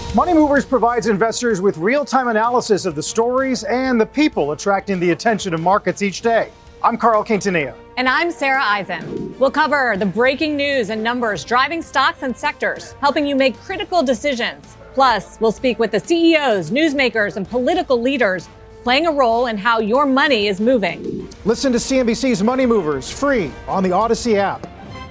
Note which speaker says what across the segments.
Speaker 1: Money Movers provides investors with real-time analysis of the stories and the people attracting the attention of markets each day. I'm Carl Quintanilla.
Speaker 2: And I'm Sarah Eisen. We'll cover the breaking news and numbers driving stocks and sectors, helping you make critical decisions. Plus, we'll speak with the CEOs, newsmakers, and political leaders playing a role in how your money is moving.
Speaker 1: Listen to CNBC's Money Movers free on the Odyssey app.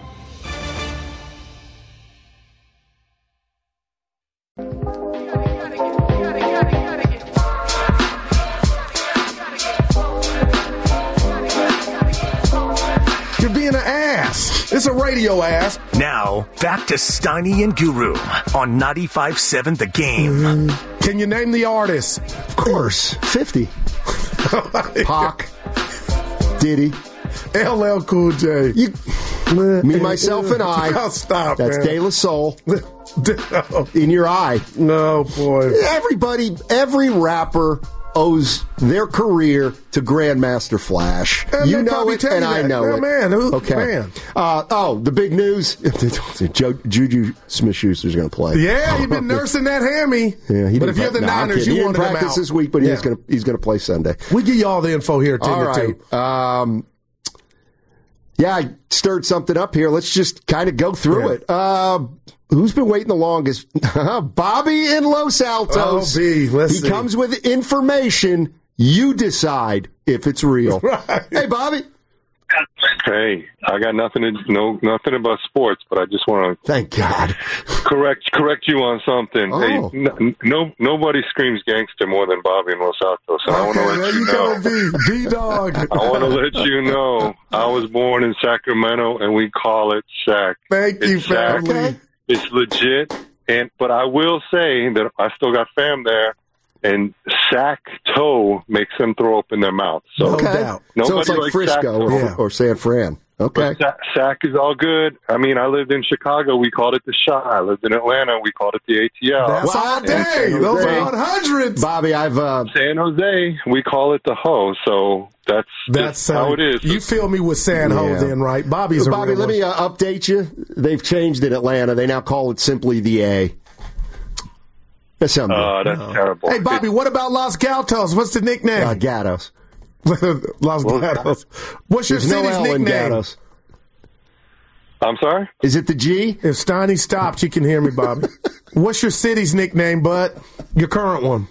Speaker 3: You're being an ass. It's a radio ass.
Speaker 4: Now, back to Steiny and Guru on 95.7 The Game.
Speaker 3: Can you name the artist?
Speaker 5: Of course. 50. Pac. Diddy.
Speaker 3: LL Cool J.
Speaker 5: Me, myself, and I.
Speaker 3: Oh, stop,
Speaker 5: That's
Speaker 3: man.
Speaker 5: De La Soul. In your eye.
Speaker 3: No, boy.
Speaker 5: Everybody, every rapper owes their career to Grandmaster Flash.
Speaker 3: And
Speaker 5: you know it, and I know it.
Speaker 3: Man,
Speaker 5: okay.
Speaker 3: Man.
Speaker 5: The big news. Juju Smith-Schuster's going to play.
Speaker 3: Yeah, he's been nursing that hammy.
Speaker 5: Yeah,
Speaker 3: but if you're the Niners, you want him out.
Speaker 5: He didn't practice this week, but he's going to play Sunday.
Speaker 3: We give you all the info here, too.
Speaker 5: All right. Yeah, I stirred something up here. Let's just kind of go through it. Who's been waiting the longest? Bobby in Los Altos.
Speaker 3: Oh, B. Let's see.
Speaker 5: Comes with information. You decide if it's real.
Speaker 3: Right.
Speaker 5: Hey, Bobby.
Speaker 6: Hey, I got nothing about sports, but I just want to
Speaker 5: thank God
Speaker 6: correct you on something.
Speaker 5: Oh.
Speaker 6: Hey, nobody screams gangster more than Bobby in Los Altos. So I want to let you know.
Speaker 3: B-Dog.
Speaker 6: I want to let you know I was born in Sacramento, and we call it SAC.
Speaker 3: Thank you, family.
Speaker 6: Okay. It's legit, but I will say that I still got fam there. And sack toe makes them throw up in their mouth. So,
Speaker 3: no doubt.
Speaker 5: So it's like Frisco or San Fran. Okay.
Speaker 6: Sack is all good. I mean, I lived in Chicago. We called it the Chi. I lived in Atlanta. We called it the ATL.
Speaker 3: That's all day. Those are on hundreds.
Speaker 5: Bobby,
Speaker 6: San Jose, we call it the Ho. So that's how it is.
Speaker 3: You feel me with San Ho then, right? Bobby,
Speaker 5: let me update you. They've changed in Atlanta. They now call it simply the A.
Speaker 6: That's terrible.
Speaker 3: Hey, Bobby, what about Los Gatos? What's the nickname?
Speaker 5: Gatos.
Speaker 3: Los Gatos. What's your city's nickname?
Speaker 5: Gatos.
Speaker 6: I'm sorry?
Speaker 5: Is it the G?
Speaker 3: If Steiny stops, you can hear me, Bobby. What's your city's nickname, bud? Your current one.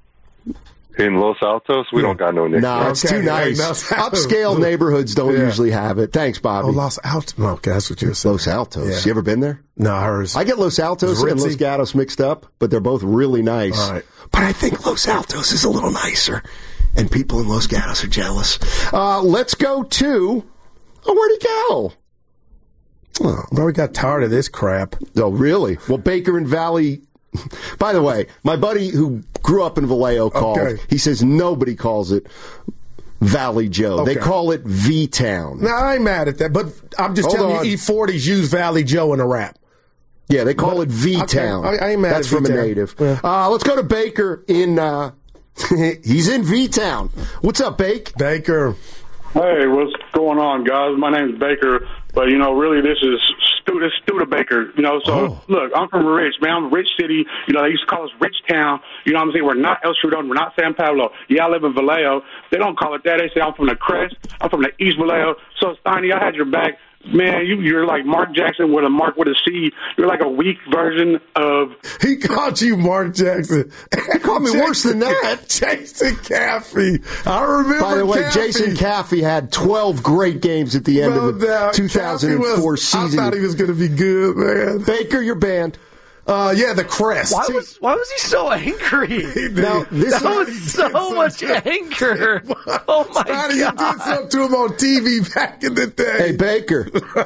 Speaker 6: In Los Altos, we don't got no nickname.
Speaker 5: No, it's too nice. Upscale neighborhoods don't usually have it. Thanks, Bobby.
Speaker 3: Oh, Los Altos. Okay, that's what you're saying.
Speaker 5: Los Altos. You ever been there?
Speaker 3: No, I heard.
Speaker 5: I get Los Altos and Los Gatos mixed up, but they're both really nice.
Speaker 3: All right.
Speaker 5: But I think Los Altos is a little nicer, and people in Los Gatos are jealous. Let's go to... Oh, where'd he go?
Speaker 3: Oh, I already got tired of this crap.
Speaker 5: Oh, really? Well, Baker and Valley... By the way, my buddy who grew up in Vallejo called. Okay. He says nobody calls it Valley Joe. Okay. They call it V-Town.
Speaker 3: Now, I ain't mad at that, but I'm just telling you, E40s use Valley Joe in a rap.
Speaker 5: Yeah, they call it V-Town.
Speaker 3: Okay. I ain't mad
Speaker 5: That's
Speaker 3: at
Speaker 5: from
Speaker 3: V-Town.
Speaker 5: A native. Yeah. Let's go to Baker in... he's in V-Town. What's up,
Speaker 3: Baker?
Speaker 7: Hey, what's going on, guys? My name's Baker, but, really, this is Studebaker, Look, I'm from Rich, man. I'm a rich city. They used to call us Rich Town. You know what I'm saying? We're not El Trudon. We're not San Pablo. Yeah, I live in Vallejo. They don't call it that. They say I'm from the Crest. I'm from the East Vallejo. So, Steiny, I had your back. Man, you're like Mark Jackson with a Mark with a C. You're like a weak version of...
Speaker 3: He called you Mark Jackson.
Speaker 5: He called me worse than that.
Speaker 3: Jason Caffey. I remember
Speaker 5: By the way,
Speaker 3: Caffey.
Speaker 5: Jason Caffey had 12 great games at the end of the 2004 season.
Speaker 3: I thought he was going to be good, man.
Speaker 5: Baker, your band.
Speaker 3: The Crest.
Speaker 8: Why was he so angry?
Speaker 5: Now,
Speaker 8: that was so much anger. Oh, my God.
Speaker 3: You did something to him on TV back in the day.
Speaker 5: Hey, Baker,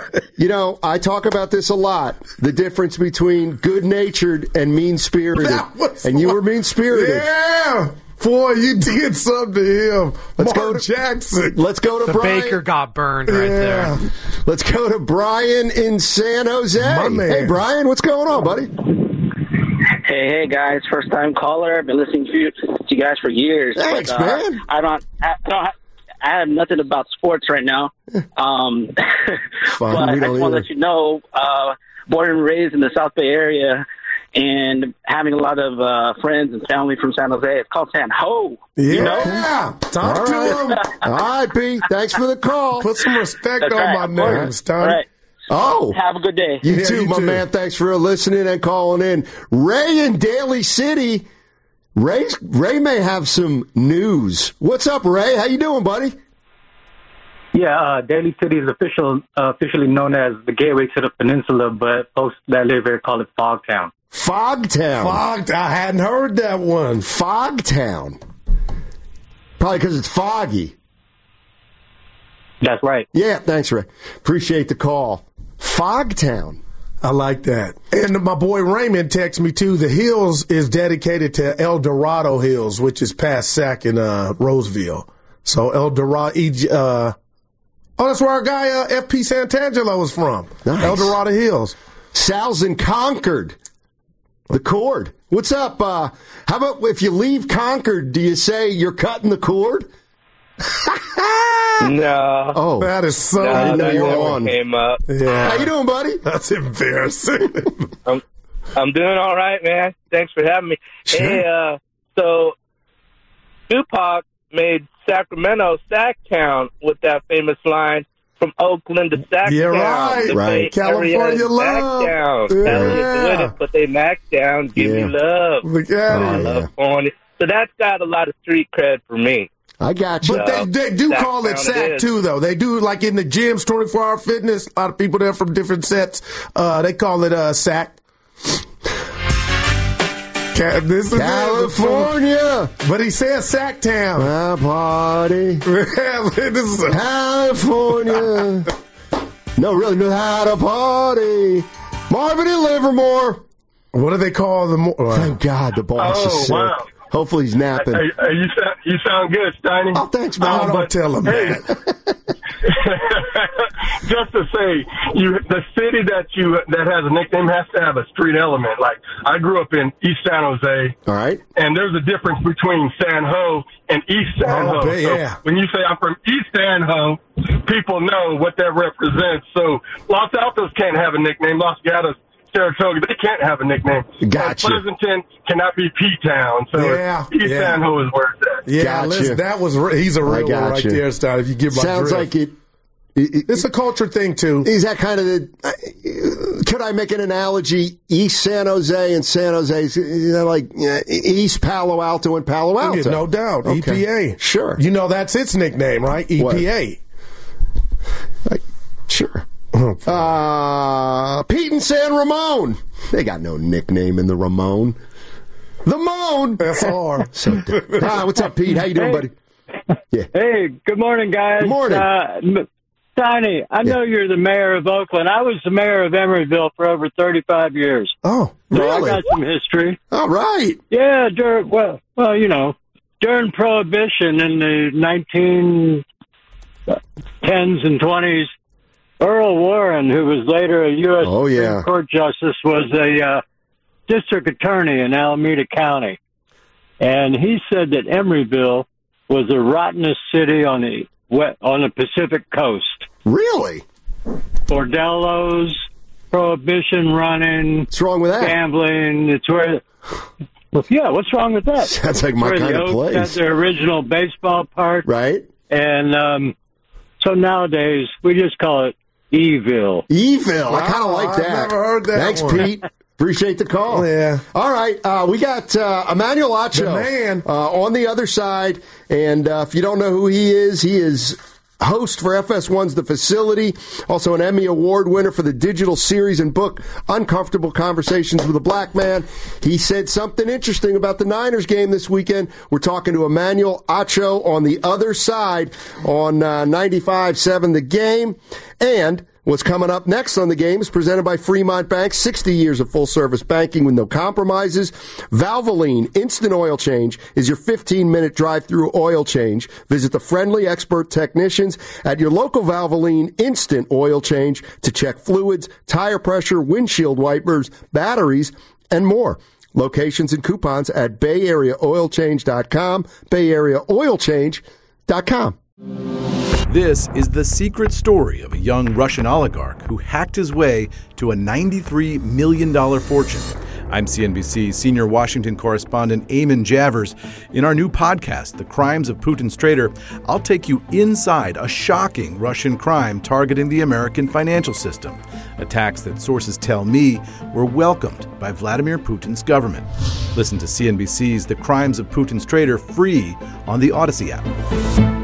Speaker 5: I talk about this a lot. The difference between good-natured and mean-spirited. And you were mean-spirited.
Speaker 3: Yeah. Boy, you did something to him. Mark Jackson.
Speaker 5: Let's go to Brian.
Speaker 8: Baker got burned right there.
Speaker 5: Let's go to Brian in San Jose.
Speaker 3: My man.
Speaker 5: Hey, Brian, what's going on, buddy?
Speaker 9: Hey, guys. First-time caller. I've been listening to you guys for years.
Speaker 5: Thanks, man.
Speaker 9: I have nothing about sports right now.
Speaker 5: Fine,
Speaker 9: but I just want to let you know, born and raised in the South Bay area, and having a lot of friends and family from San Jose. It's called San Ho.
Speaker 3: Yeah.
Speaker 9: You know?
Speaker 3: Talk to him.
Speaker 5: All right, Pete. Thanks for the call.
Speaker 3: Put some respect
Speaker 9: That's
Speaker 3: on
Speaker 9: right.
Speaker 3: my name, Stoney.
Speaker 9: All right.
Speaker 5: Oh.
Speaker 9: Have a good day.
Speaker 5: You
Speaker 3: Yeah,
Speaker 5: too,
Speaker 3: you
Speaker 5: my
Speaker 3: too.
Speaker 5: man. Thanks for listening and calling in. Ray in Daly City. Ray may have some news. What's up, Ray? How you doing, buddy?
Speaker 10: Yeah, Daly City is officially known as the gateway to the peninsula, but folks that live here call it Fogtown.
Speaker 5: Fogtown.
Speaker 3: I hadn't heard that one.
Speaker 5: Fogtown. Probably because it's foggy.
Speaker 10: That's right.
Speaker 5: Yeah, thanks, Ray. Appreciate the call. Fogtown.
Speaker 3: I like that. And my boy Raymond texted me, too. The Hills is dedicated to El Dorado Hills, which is past Sac in Roseville. So El Dorado, that's where our guy F.P. Santangelo was from.
Speaker 5: Nice.
Speaker 3: El Dorado Hills.
Speaker 5: Sal's in Concord. The cord. What's up? How about if you leave Concord, do you say you're cutting the cord?
Speaker 11: No.
Speaker 5: Oh.
Speaker 3: That is so.
Speaker 11: No,
Speaker 5: I didn't know you were
Speaker 11: never
Speaker 5: on.
Speaker 11: Came up.
Speaker 3: Yeah.
Speaker 5: How you doing, buddy?
Speaker 3: That's embarrassing.
Speaker 11: I'm doing all right, man. Thanks for having me.
Speaker 3: Sure.
Speaker 11: Hey, so Tupac made Sacramento Sacktown with that famous line, from Oakland to Sacktown.
Speaker 3: Yeah, right.
Speaker 11: The
Speaker 5: Right.
Speaker 11: Bay
Speaker 3: California
Speaker 11: Area is
Speaker 3: love.
Speaker 11: Sacktown.
Speaker 3: Yeah.
Speaker 11: Tell you good it, but they max down. Give me love.
Speaker 3: Look at
Speaker 11: I
Speaker 3: it.
Speaker 11: love California. So that's got a lot of street cred for me.
Speaker 5: I got you.
Speaker 3: But they do
Speaker 11: Sack
Speaker 3: call it
Speaker 11: Town
Speaker 3: Sac,
Speaker 11: it is.
Speaker 3: too, though. They do, like in the gyms, 24-hour fitness, a lot of people there from different sets. They call it Sac. This is
Speaker 5: California.
Speaker 3: But he says Sacktown.
Speaker 5: My party.
Speaker 3: This is
Speaker 5: California. No, really know how to party. Marvin in Livermore.
Speaker 3: What do they call the
Speaker 5: Thank God the boss is sick.
Speaker 12: Wow.
Speaker 5: Hopefully he's napping.
Speaker 12: You sound good, Steiny.
Speaker 5: Oh, thanks, man.
Speaker 3: don't tell him that.
Speaker 12: Just to say, the city that has a nickname has to have a street element. Like, I grew up in East San Jose.
Speaker 5: All right.
Speaker 12: And there's a difference between San Ho and East San Ho.
Speaker 3: Yeah.
Speaker 12: So when you say I'm from East San Ho, people know what that represents. So Los Altos can't have a nickname. Los Gatos, Saratoga, they can't have a nickname.
Speaker 5: Gotcha.
Speaker 12: Pleasanton cannot be P-Town. So East San Ho is where it's at.
Speaker 3: Yeah,
Speaker 5: Gotcha.
Speaker 3: listen, that was he's a real one right there, Stein, if you give my
Speaker 5: Sounds
Speaker 3: drift.
Speaker 5: like it.
Speaker 3: It's a culture thing, too.
Speaker 5: Is that kind of could I make an analogy? East San Jose and San Jose, like East Palo Alto and Palo Alto.
Speaker 3: Yeah, no doubt.
Speaker 5: Okay.
Speaker 3: EPA.
Speaker 5: Sure.
Speaker 3: You know that's its nickname, right? EPA.
Speaker 5: Sure. Pete and San Ramon. They got no nickname in the Ramon. The Moan.
Speaker 3: SR.
Speaker 5: What's up, Pete? How you doing, buddy? Yeah.
Speaker 13: Hey, good morning, guys.
Speaker 5: Good morning.
Speaker 13: Tiny, I know you're the mayor of Oakland. I was the mayor of Emeryville for over 35 years.
Speaker 5: Oh, really?
Speaker 13: So I got some history.
Speaker 5: All right.
Speaker 13: Yeah, during Prohibition in the 1910s and 20s, Earl Warren, who was later a U.S. Supreme Court justice, was a district attorney in Alameda County. And he said that Emeryville was the rottenest city on the Pacific coast.
Speaker 5: Really?
Speaker 13: Bordellos, prohibition running.
Speaker 5: What's wrong with that?
Speaker 13: Gambling. It's where. Yeah, what's wrong with that?
Speaker 5: Sounds like my kind of place.
Speaker 13: That's their original baseball park.
Speaker 5: Right.
Speaker 13: And so nowadays, we just call it Eville.
Speaker 5: Eville. I kind of like that.
Speaker 3: I've never heard that.
Speaker 5: Thanks,
Speaker 3: one.
Speaker 5: Pete. Appreciate the call.
Speaker 3: Yeah.
Speaker 5: All right. We got Emmanuel Acho
Speaker 3: the man.
Speaker 5: On the other side. And if you don't know who he is host for FS1's The Facility, also an Emmy Award winner for the digital series and book Uncomfortable Conversations with a Black Man. He said something interesting about the Niners game this weekend. We're talking to Emmanuel Acho on the other side on 95.7 The Game. And what's coming up next on The Game is presented by Fremont Bank. 60 years of full-service banking with no compromises. Valvoline Instant Oil Change is your 15-minute drive-through oil change. Visit the friendly expert technicians at your local Valvoline Instant Oil Change to check fluids, tire pressure, windshield wipers, batteries, and more. Locations and coupons at BayAreaOilChange.com, BayAreaOilChange.com.
Speaker 14: This is the secret story of a young Russian oligarch who hacked his way to a $93 million fortune. I'm CNBC senior Washington correspondent Eamon Javers. In our new podcast, The Crimes of Putin's Traitor, I'll take you inside a shocking Russian crime targeting the American financial system. Attacks that sources tell me were welcomed by Vladimir Putin's government. Listen to CNBC's The Crimes of Putin's Traitor free on the Odyssey app.